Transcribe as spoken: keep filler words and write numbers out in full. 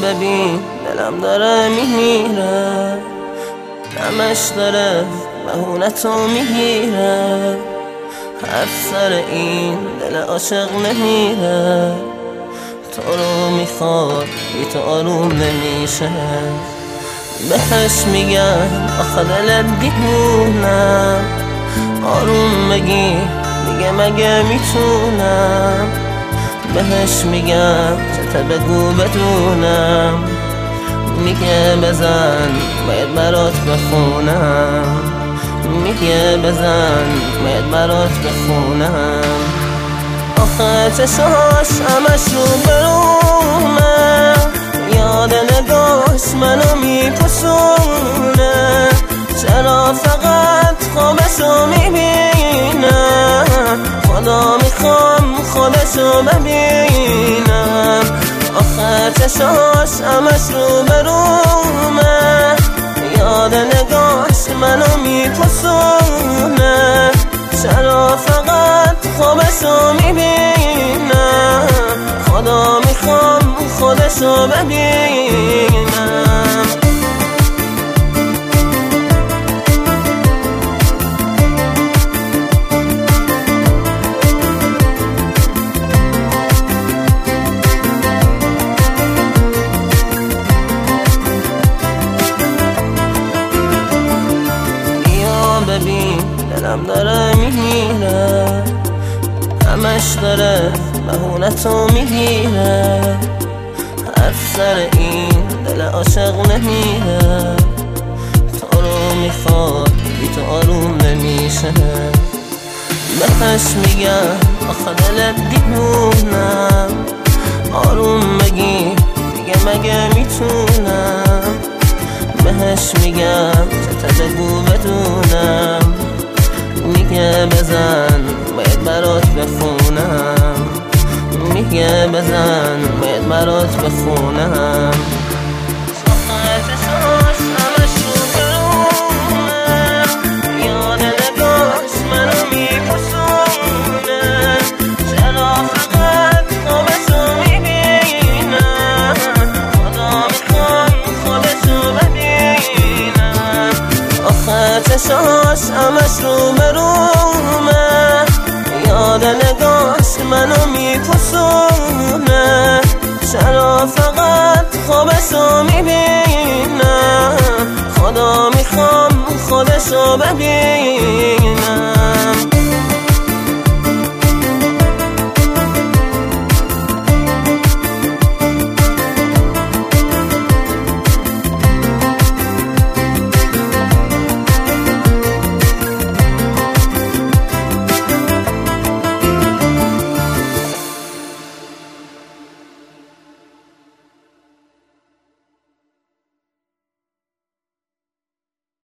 ببین دلم داره میمیره، همش داره بهونتو میگیره، حرف سر این دل عاشق نمیره، تو رو میخواد بی تو آروم نمیشه. بهش میگم آخه دلت دیوونم، آروم بگی میگه مگه میتونم، بهش میگم چته بگو بدونم، میگه بزن باید برات بخونم، میگه بزن باید برات بخونم. آخه چشاش همش رو برومه، یاد نگاش منو میپسونه، چرا فقط خوابشو میبینم، خدا میخوام خودشو ببینم. آخه چشاش همش رو برومه، یاد نگاش منو میپسونه، چرا فقط خوابشو میبینم، خدا میخوام خودشو ببینم. ببین دلم داره میمیره، همش داره بهونتو میگیره، حرف سر این دل عاشق نمیره، تو رو میخواد بی تو آروم نمیشه. بهش میگم آخه دلت دیوونم، آروم بگی دیگه مگه میتونم، بهش میگم چته بگو بدونم، میگه بزن باید برات بخونم، میگه بزن باید برات بخونم. آخه چشاش همش رو برومه، یاد نگاش منو میپسونه، چرا فقط خوابشو میبینم، خدا میخوام خودشو ببینم. آخه چشاش همش رو برومه، یاد نگاش منو میپسونه، چرا فقط خوابشو میبینم، خدا میخوام خودشو ببینم.